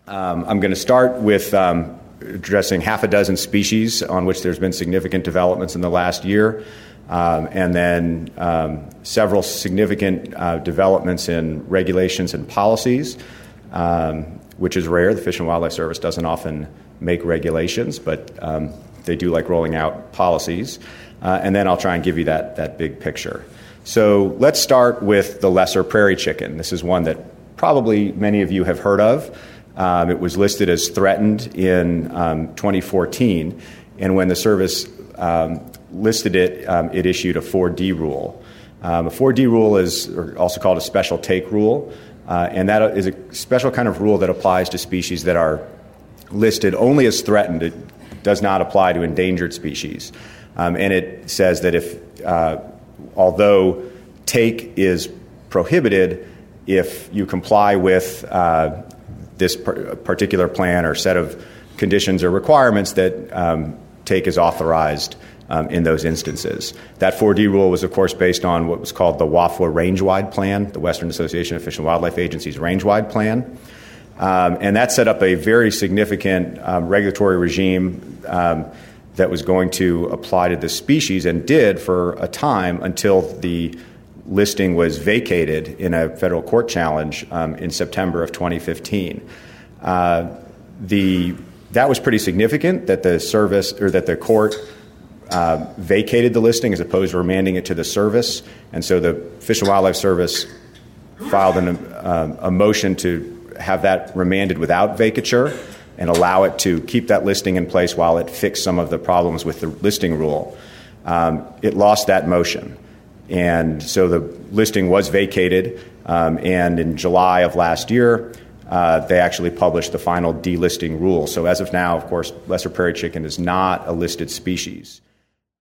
I'm going to start with addressing half a dozen species on which there's been significant developments in the last year, and then several significant developments in regulations and policies, which is rare. The Fish and Wildlife Service doesn't often make regulations, but they do like rolling out policies. And then I'll try and give you that big picture. So let's start with the lesser prairie chicken. This is one that probably many of you have heard of. It was listed as threatened in 2014, and when the service listed it, it issued a 4D rule. A 4D rule is also called a special take rule, and that is a special kind of rule that applies to species that are listed only as threatened. It does not apply to endangered species. And it says that if, although take is prohibited, if you comply with this particular plan or set of conditions or requirements, that take is authorized in those instances. That 4D rule was, of course, based on what was called the WAFWA Range-Wide Plan, the Western Association of Fish and Wildlife Agencies Range-Wide Plan. And that set up a very significant regulatory regime that was going to apply to the species, and did for a time until the listing was vacated in a federal court challenge in September of 2015. That was pretty significant, that the service or that the court vacated the listing as opposed to remanding it to the service. And so the Fish and Wildlife Service filed a motion to have that remanded without vacature and allow it to keep that listing in place while it fixed some of the problems with the listing rule. It lost that motion. And so the listing was vacated, and in July of last year, they actually published the final delisting rule. So as of now, of course, lesser prairie chicken is not a listed species.